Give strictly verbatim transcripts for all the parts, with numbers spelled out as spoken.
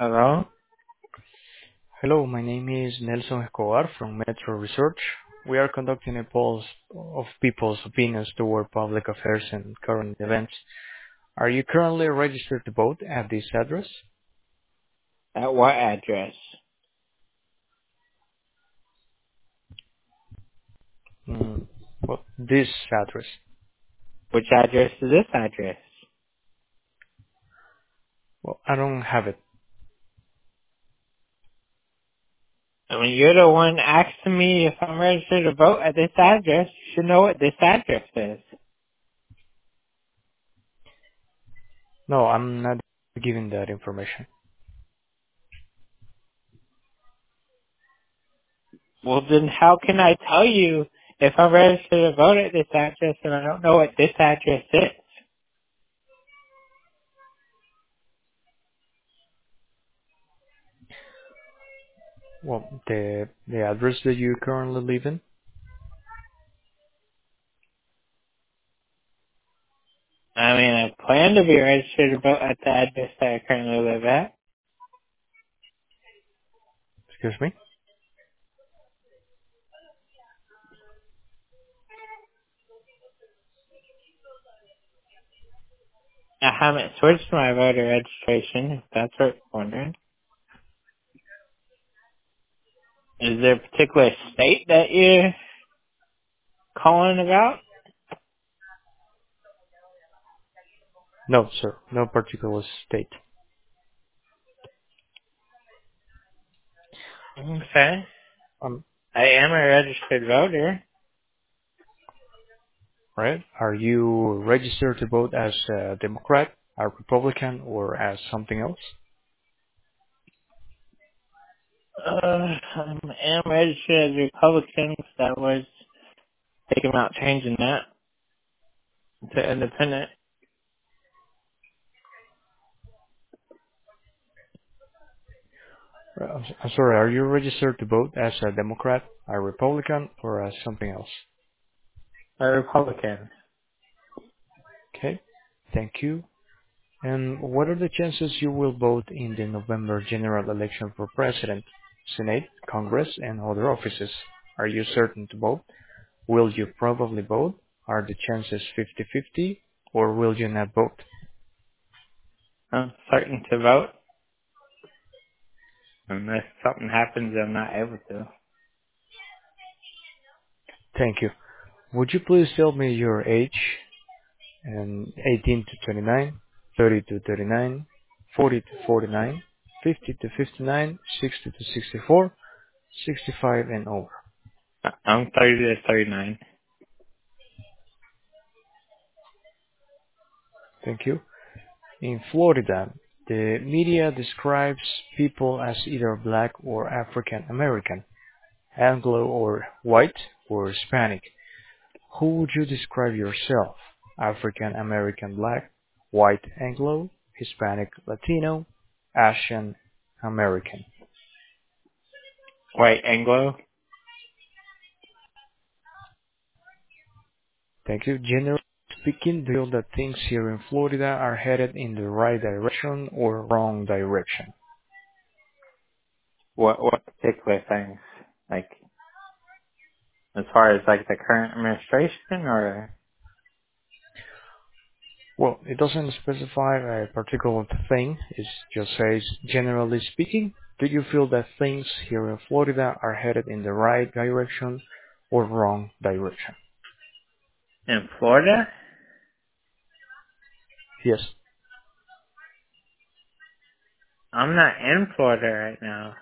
Hello? Hello, my name is Nelson Escobar from Metro Research. We are conducting a poll of people's opinions toward public affairs and current events. Are you currently registered to vote at this address? At what address? Mm, well, this address. Which address is this address? Well, I don't have it. I mean, you're the one asking me if I'm registered to vote at this address. You should know what this address is. No, I'm not giving that information. Well, then how can I tell you if I'm registered to vote at this address and I don't know what this address is? Well, the the address that you currently live in. I mean, I plan to be registered to vote at the address that I currently live at. Excuse me. I haven't switched my voter registration, if that's what you're wondering. Is there a particular state that you're calling about? No, sir. No particular state. Okay. Um, I am a registered voter. right? Are you registered to vote as a Democrat, a Republican, or as something else? Uh, I am registered as a Republican because I was thinking about changing that to independent. Uh, I'm s- I'm sorry, are you registered to vote as a Democrat, a Republican, or as something else? A Republican. Okay, thank you. And what are the chances you will vote in the November general election for President, Senate, Congress, and other offices? Are you certain to vote? Will you probably vote? Are the chances fifty-fifty, or will you not vote? I'm certain to vote unless something happens I'm not able to. Thank you. Would you please tell me your age and eighteen to twenty-nine, thirty to thirty-nine, forty to forty-nine, fifty to fifty-nine, sixty to sixty-four, sixty-five and over. I- I'm thirty to thirty-nine. Thank you. In Florida, the media describes people as either black or African American, Anglo or white or Hispanic. Who would you describe yourself? African American black, white Anglo, Hispanic Latino, Asian American. White Anglo? Thank you. Generally speaking, do you feel that things here in Florida are headed in the right direction or wrong direction? What, what particular things? Like, as far as like the current administration or? Well, it doesn't specify a particular thing. It just says, generally speaking, do you feel that things here in Florida are headed in the right direction or wrong direction? In Florida? Yes. I'm not in Florida right now.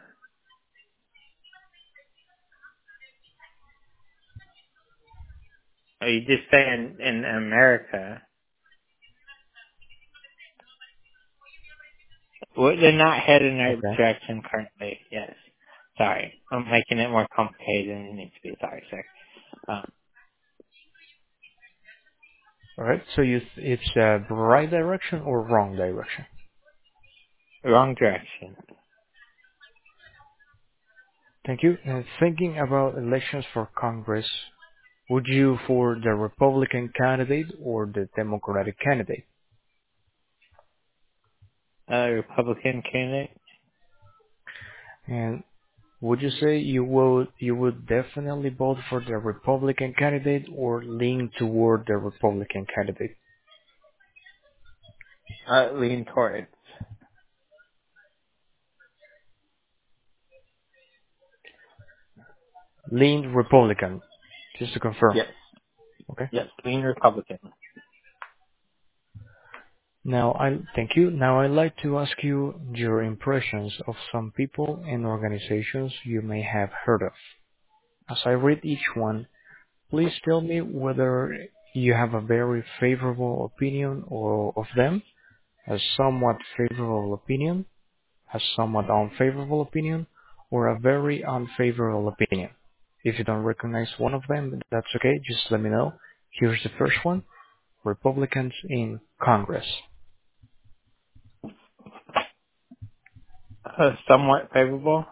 Are you just saying in America? Well, they're not heading in the right Okay. direction currently. Yes. Sorry. I'm making it more complicated than it needs to be. Sorry, sir. Um, All right. So you, th- it's uh, right direction or wrong direction? wrong direction. Thank you. And thinking about elections for Congress, would you for the Republican candidate or the Democratic candidate? Uh, Republican candidate. And would you say you would you would definitely vote for the Republican candidate or lean toward the Republican candidate? I lean towards. Lean Republican, just to confirm. Yes. Okay. Yes. Lean Republican. Now I thank you. Now I'd like to ask you your impressions of some people and organizations you may have heard of. As I read each one, please tell me whether you have a very favorable opinion or of them, a somewhat favorable opinion, a somewhat unfavorable opinion, or a very unfavorable opinion. If you don't recognize one of them, that's okay. Just let me know. Here's the first one. Republicans in Congress. Uh, somewhat favorable.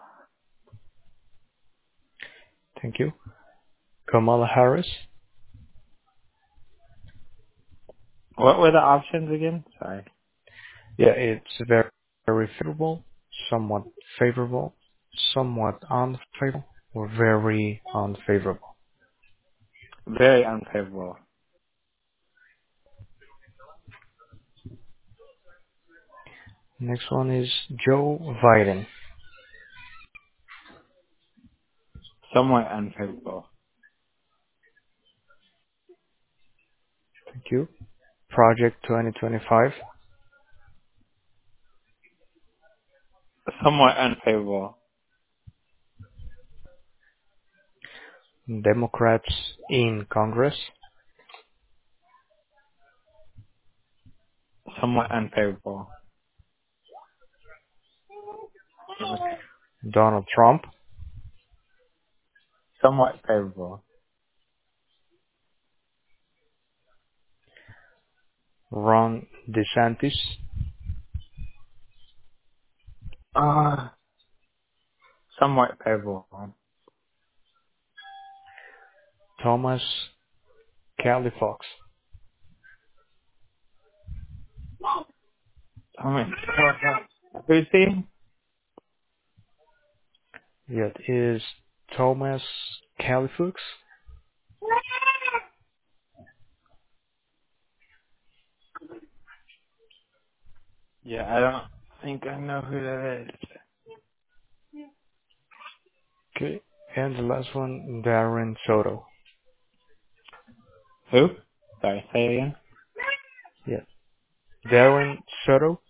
Thank you. Kamala Harris. What were the options again? Sorry. Yeah, it's very, very favorable, somewhat favorable, somewhat unfavorable, or very unfavorable. Very unfavorable. Next one is Joe Biden. Somewhat unfavorable. Thank you. Project twenty twenty-five. Somewhat unfavorable. Democrats in Congress. Somewhat unfavorable. Donald Trump. Somewhat favorable. Ron DeSantis. Uh, somewhat favorable. Thomas Califox. I mean, who's he? That is Thomas Califox. Yeah, I don't think I know who that is. Okay. And the last one, Darren Soto. Who? Sorry, say it again. Yeah. Darren Soto.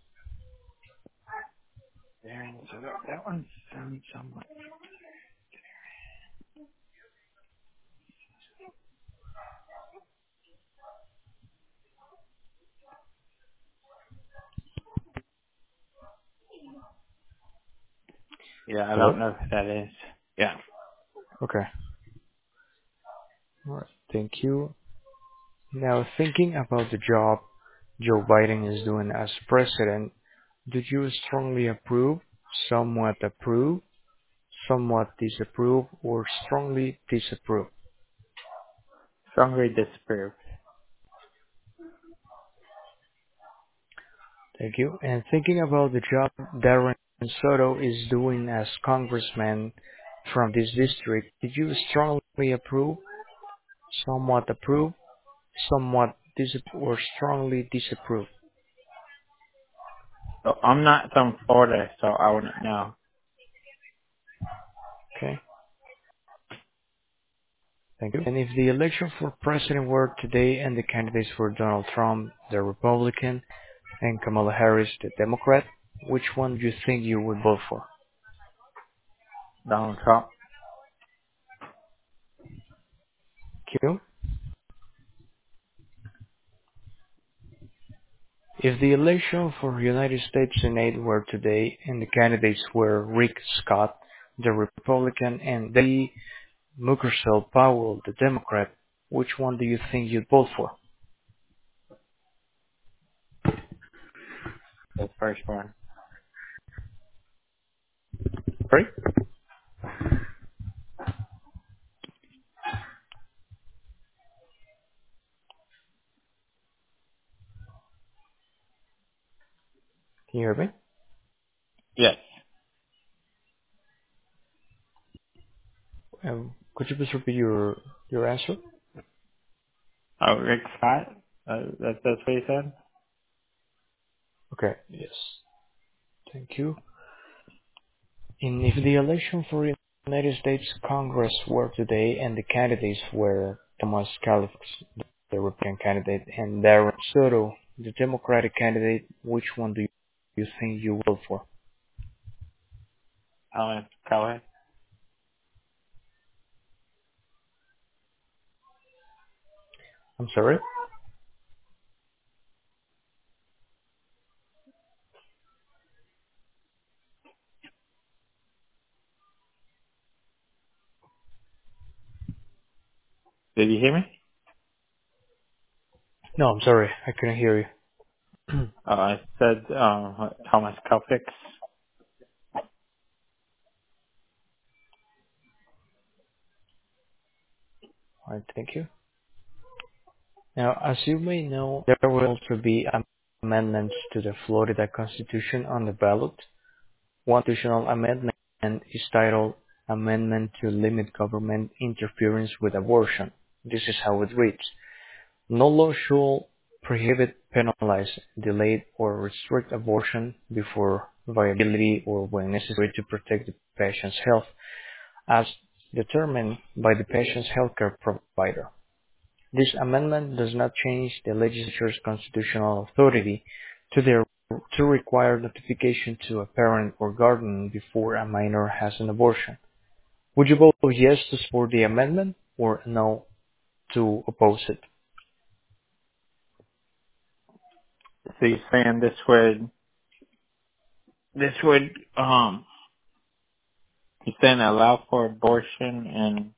Darren, so that, that one sounds somewhat. Yeah, I Hello? don't know who that is. Yeah. Okay. All right. Thank you. Now, thinking about the job Joe Biden is doing as president, do you strongly approve, somewhat approve, somewhat disapprove, or strongly disapprove? Strongly disapprove. Thank you. And thinking about the job Darren Soto is doing as congressman from this district, did you strongly approve, somewhat approve, somewhat disapprove, or strongly disapprove? So I'm not from Florida, so I wouldn't know. Okay. Thank you. And if the election for president were today and the candidates were Donald Trump, the Republican, and Kamala Harris, the Democrat, which one do you think you would vote for? Donald Trump. Q. If the election for United States Senate were today and the candidates were Rick Scott, the Republican, and Debbie Mukersel Powell, the Democrat, which one do you think you'd vote for? The first one. Sorry? Can you hear me? Yes. Um, could you please repeat your your answer? Oh, Rick Scott. Uh, that, that's what he said. Okay. Yes. Thank you. In if the election for United States Congress were today and the candidates were Thomas Calix, the Republican candidate, and Darren Soto, the Democratic candidate, which one do you think you will for? Thomas Keller. I'm sorry? Did you hear me? No, I'm sorry. I couldn't hear you. Uh, I said um, Thomas Kelfix. All right, thank you. Now, as you may know, there will also be amendments to the Florida Constitution on the ballot. One constitutional amendment is titled Amendment to Limit Government Interference with Abortion. This is how it reads. No law shall prohibit, penalize, delay, or restrict abortion before viability or when necessary to protect the patient's health as determined by the patient's healthcare provider. This amendment does not change the legislature's constitutional authority to their to require notification to a parent or guardian before a minor has an abortion. Would you vote yes to support the amendment or no to oppose it? So you're saying this would this would um you saying allow for abortion in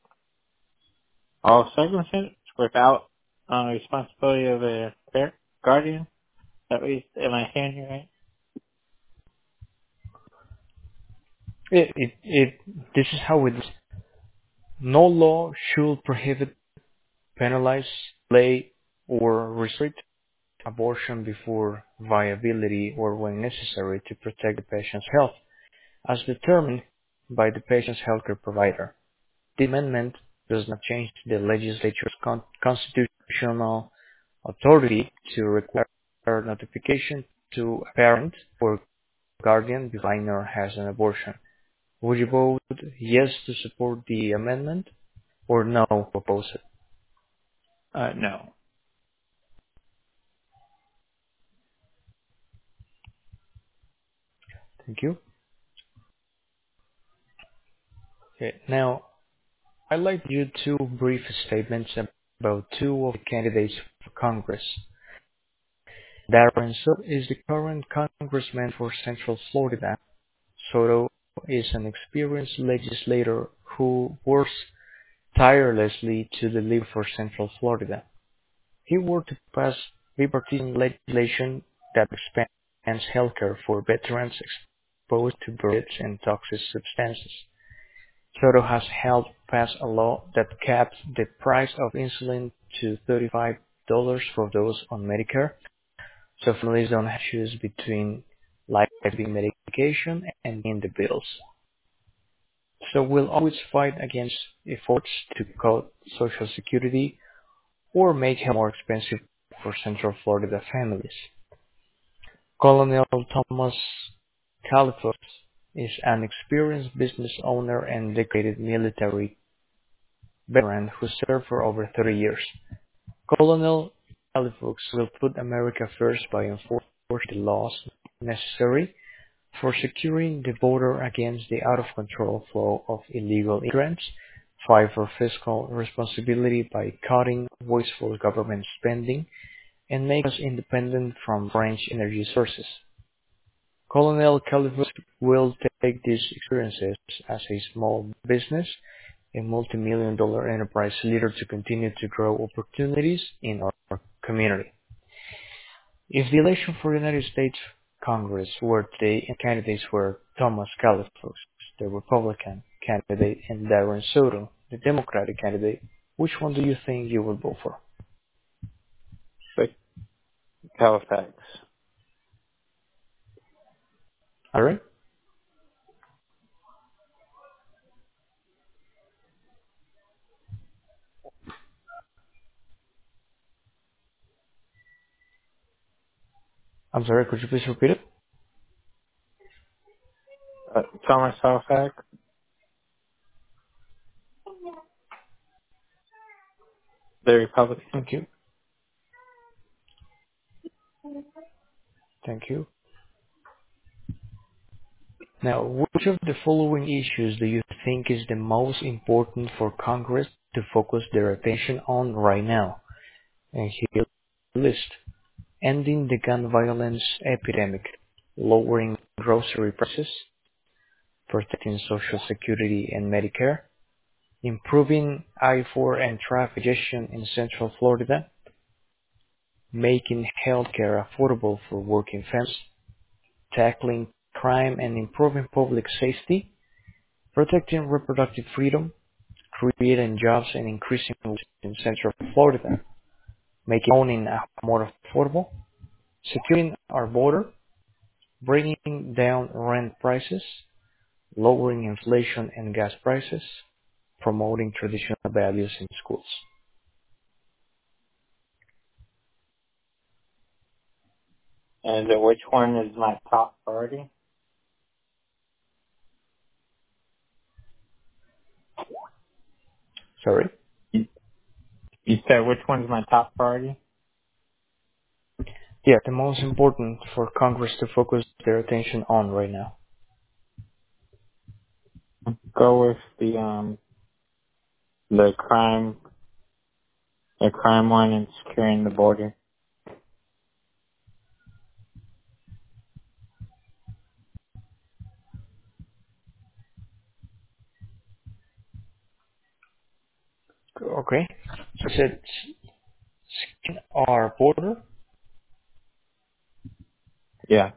all circumstances without uh, responsibility of a parent, guardian? Is that what you, am I hearing you right? It, it, it, this is how it is. No law should prohibit, penalize, delay, or restrict abortion before viability or when necessary to protect the patient's health, as determined by the patient's healthcare provider. The amendment does not change the legislature's con- constitutional authority to require notification to a parent or guardian before a minor has an abortion. Would you vote yes to support the amendment or no to oppose it? Uh, no. Thank you. Okay, now I'd like to do two brief statements about two of the candidates for Congress. Darren Soto is the current congressman for Central Florida. Soto is an experienced legislator who works tirelessly to deliver for Central Florida. He worked to pass bipartisan legislation that expands healthcare for veterans exposed to birds and toxic substances. Soto has helped pass a law that caps the price of insulin to thirty-five dollars for those on Medicare, so families don't have to choose between life-saving medication and paying the bills. So we'll always fight against efforts to cut Social Security or make health more expensive for Central Florida families. Colonel Thomas Caliphos is an experienced business owner and dedicated military veteran who served for over thirty years. Colonel Caliphos will put America first by enforcing the laws necessary for securing the border against the out-of-control flow of illegal immigrants, fight for fiscal responsibility by cutting wasteful government spending, and make us independent from French energy sources. Colonel Caliphos will take these experiences as a small business a multi-million dollar enterprise leader to continue to grow opportunities in our community. If the election for the United States Congress were today and candidates were Thomas Caliphos, the Republican candidate, and Darren Soto, the Democratic candidate, which one do you think you would vote for? But Halifax. All right. I'm sorry, could you please repeat it? Uh, Thomas Halifax, the Republican. Thank you. Thank you. Now, which of the following issues do you think is the most important for Congress to focus their attention on right now? And here list: ending the gun violence epidemic, lowering grocery prices, protecting Social Security and Medicare, improving I four and traffic congestion in Central Florida, making healthcare affordable for working families, tackling crime and improving public safety, protecting reproductive freedom, creating jobs and increasing jobs in Central Florida, making owning more affordable, securing our border, bringing down rent prices, lowering inflation and gas prices, promoting traditional values in schools. And uh, which one is my top priority? Sorry? You, you said which one's my top priority? Yeah, the most important for Congress to focus their attention on right now. Go with the um the crime the crime one and securing the border. Okay. So I said secure our border. Yeah.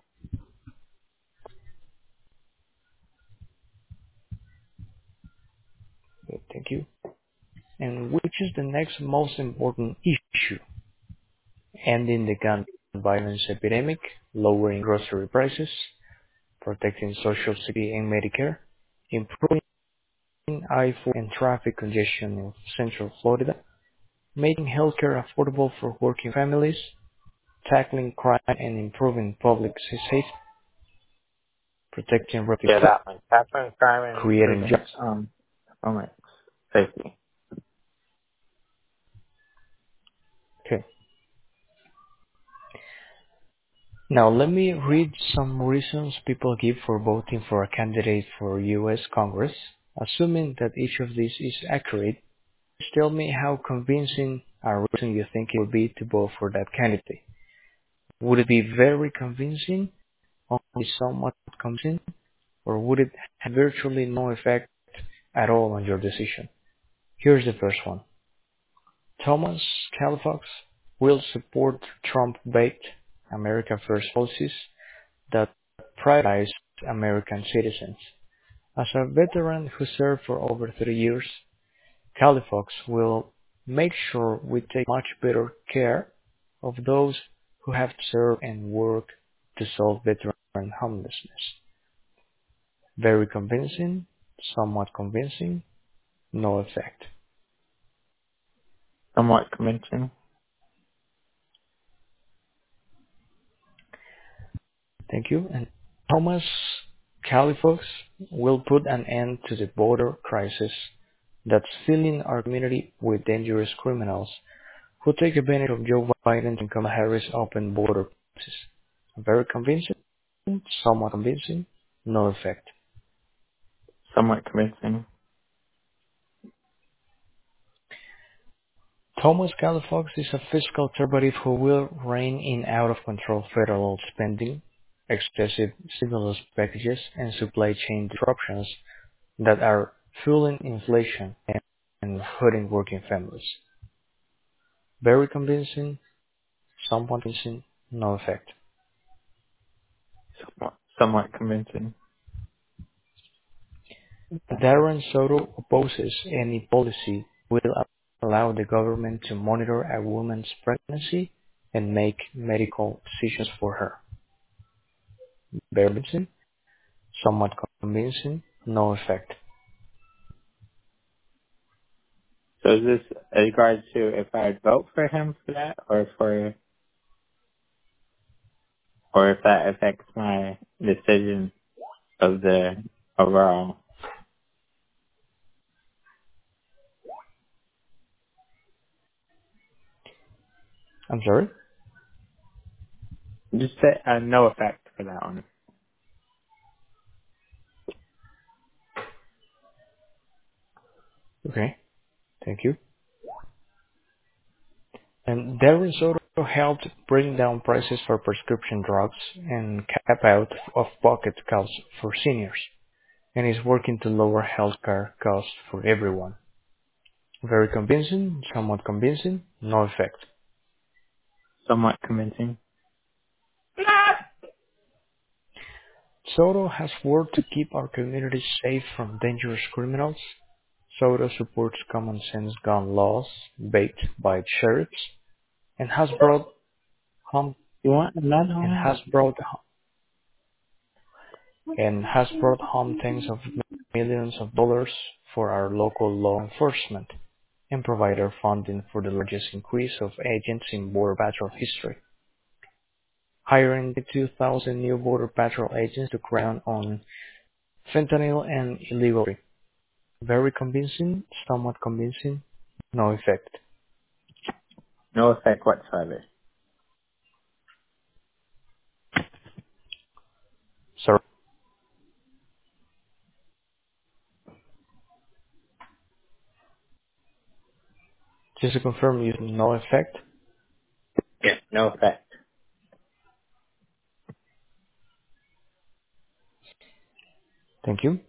Okay, thank you. And which is the next most important issue? Ending the gun violence epidemic, lowering grocery prices, protecting Social Security and Medicare, improving I four and traffic congestion in Central Florida, making healthcare affordable for working families, tackling crime and improving public safety, protecting reproductive Yeah, freedom, that one. Tackling crime and creating improving jobs. um homeland safety. Okay. Now let me read some reasons people give for voting for a candidate for U S Congress. Assuming that each of these is accurate, just tell me how convincing a reason you think it would be to vote for that candidate. Would it be very convincing, only somewhat convincing, or would it have virtually no effect at all on your decision? Here's the first one. Thomas Califox will support Trump-backed America First policies that privatize American citizens. As a veteran who served for over thirty years, Califox will make sure we take much better care of those who have to serve and work to solve veteran homelessness. Very convincing, somewhat convincing, no effect. Somewhat convincing. Thank you. And Thomas Califox will put an end to the border crisis that's filling our community with dangerous criminals who take advantage of Joe Biden and Kamala Harris open border policies. Very convincing, somewhat convincing, no effect. Somewhat convincing. Thomas Califox is a fiscal conservative who will rein in out of control federal spending, excessive stimulus packages, and supply chain disruptions that are fueling inflation and, and hurting working families. Very convincing, somewhat convincing, no effect. Somewhat somewhat convincing. Darren Soto opposes any policy will allow the government to monitor a woman's pregnancy and make medical decisions for her. Very convincing, somewhat convincing, no effect. So is this in regards to if I'd vote for him for that or for or if that affects my decision of the overall. I'm sorry? Just say uh, no effect for that one. Okay, thank you. And Darren Soto helped bring down prices for prescription drugs and cap out of-pocket costs for seniors, and is working to lower healthcare costs for everyone. Very convincing, somewhat convincing, no effect. Somewhat convincing. Soto has worked to keep our communities safe from dangerous criminals. Soto supports common sense gun laws backed by sheriffs and has brought home You want another and one? has brought and has brought home tens of millions of dollars for our local law enforcement and provider funding for the largest increase of agents in Border Patrol history, hiring two thousand new Border Patrol agents to crack down on fentanyl and illegal. Very convincing, somewhat convincing, no effect. No effect whatsoever. So just to confirm, you no effect. Yeah, no effect. Thank you.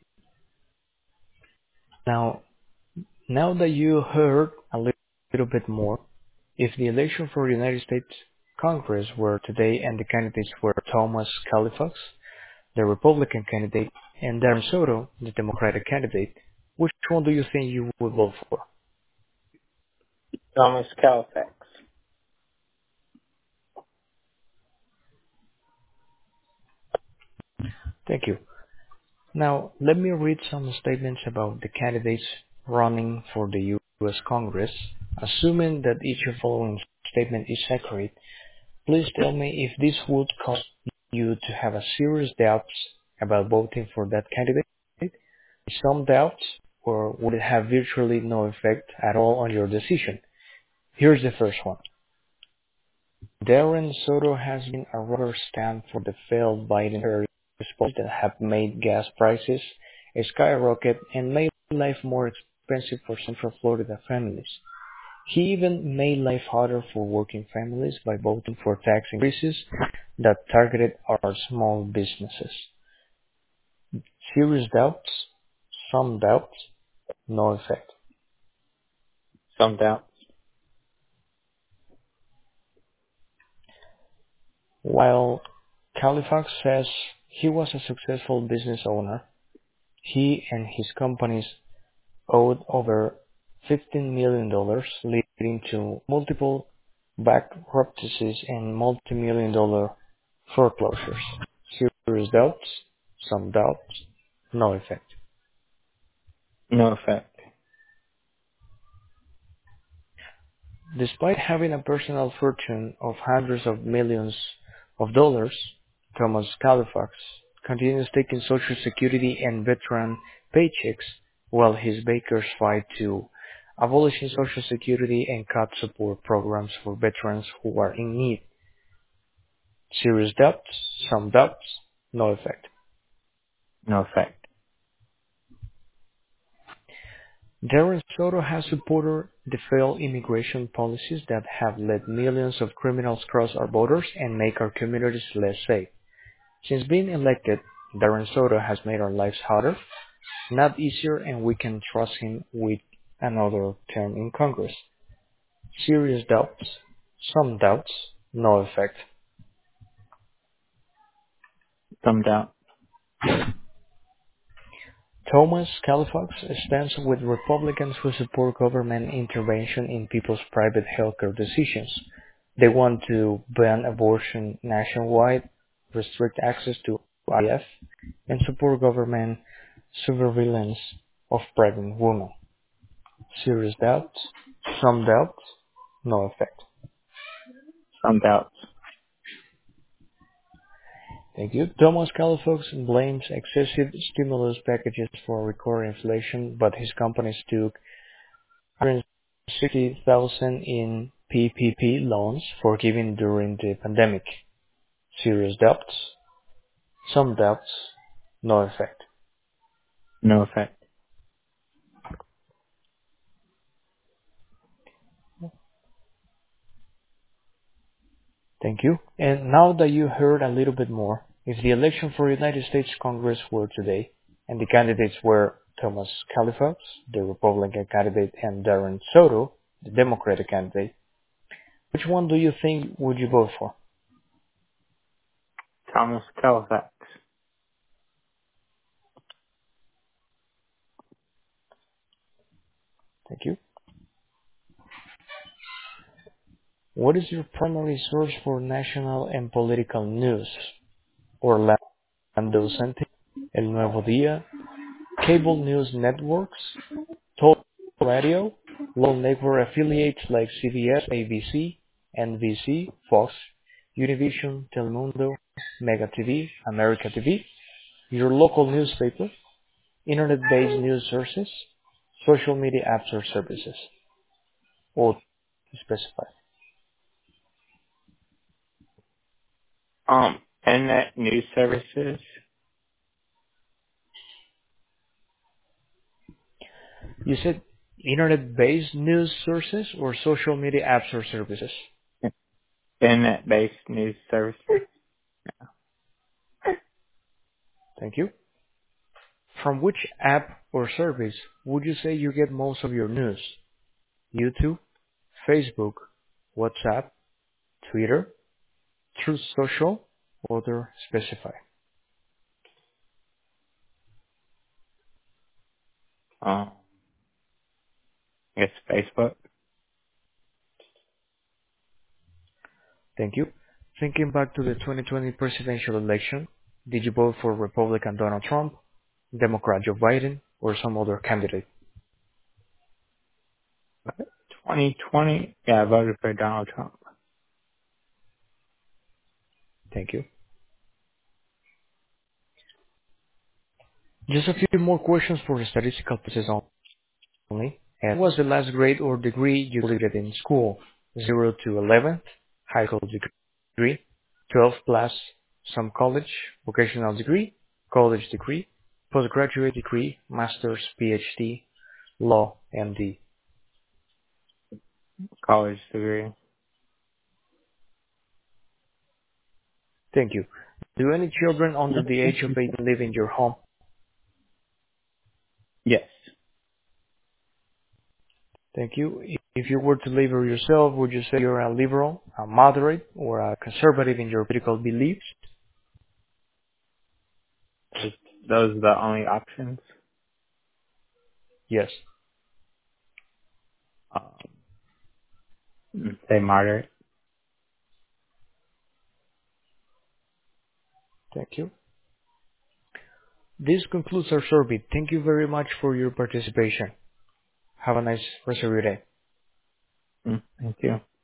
Now, now that you heard a li- little bit more, if the election for the United States Congress were today and the candidates were Thomas Halifax, the Republican candidate, and Darren Soto, the Democratic candidate, which one do you think you would vote for? Thomas Califax. Thank you. Now, let me read some statements about the candidates running for the U S Congress. Assuming that each of the following statement is accurate, please tell me if this would cause you to have a serious doubts about voting for that candidate, some doubts, or would it have virtually no effect at all on your decision? Here's the first one. Darren Soto has been a rubber stamp for the failed Biden response that have made gas prices skyrocket and made life more expensive for Central Florida families. He even made life harder for working families by voting for tax increases that targeted our small businesses. Serious doubts, some doubts, no effect. Some doubt. While Califax says he was a successful business owner, he and his companies owed over fifteen million dollars, leading to multiple bankruptcies and multi-million dollar foreclosures. Serious doubts, some doubts, no effect. No effect. Despite having a personal fortune of hundreds of millions of dollars, Thomas Halifax continues taking Social Security and veteran paychecks while his bakers fight to abolishing Social Security and cut support programs for veterans who are in need. Serious doubts, some doubts, no effect. No effect. Darren Soto has supported the failed immigration policies that have led millions of criminals cross our borders and make our communities less safe. Since being elected, Darren Soto has made our lives harder, not easier, and we can trust him with another term in Congress. Serious doubts, some doubts, no effect. Some doubt. Thomas Halifax stands with Republicans who support government intervention in people's private healthcare decisions. They want to ban abortion nationwide, restrict access to I V F, and support government surveillance of pregnant women. Serious doubts, some doubts, no effect. Some doubts. Thank you. Thomas Calafox blames excessive stimulus packages for record inflation, but his companies took one hundred sixty thousand in P P P loans forgiven during the pandemic. Serious doubts, some doubts, no effect. No effect. Thank you. And now that you heard a little bit more, if the election for United States Congress were today, and the candidates were Thomas Califax, the Republican candidate, and Darren Soto, the Democratic candidate, which one do you think would you vote for? Thomas Califax. Thank you. What is your primary source for national and political news? Orlando Sentinel, El Nuevo Día, cable news networks, talk radio, local network affiliates like C B S, A B C, N B C, Fox, Univision, Telemundo, Mega T V, America T V, your local newspaper, internet-based news sources, social media apps or services, or to specify. Um, internet news services. You said internet-based news sources or social media apps or services? Internet-based news services. Thank you. From which app or service would you say you get most of your news? YouTube, Facebook, WhatsApp, Twitter, Truth Social, or other specify. Um, I guess Facebook. Thank you. Thinking back to the twenty twenty presidential election, did you vote for Republican Donald Trump, Democrat Joe Biden, or some other candidate? twenty twenty. Yeah, I voted for Donald Trump. Thank you. Just a few more questions for the statistical purposes only. And what was the last grade or degree you completed in school? zero to eleventh, high school degree, twelve plus some college, vocational degree, college degree, postgraduate degree, master's, PhD, law, M D. College degree. Thank you. Do any children under the age of eight live in your home? Yes. Thank you. If you were to label yourself, would you say you're a liberal, a moderate, or a conservative in your political beliefs? Those those are the only options. Yes. Um, say moderate. Thank you. This concludes our survey. Thank you very much for your participation. Have a nice rest of your day. Mm, thank you.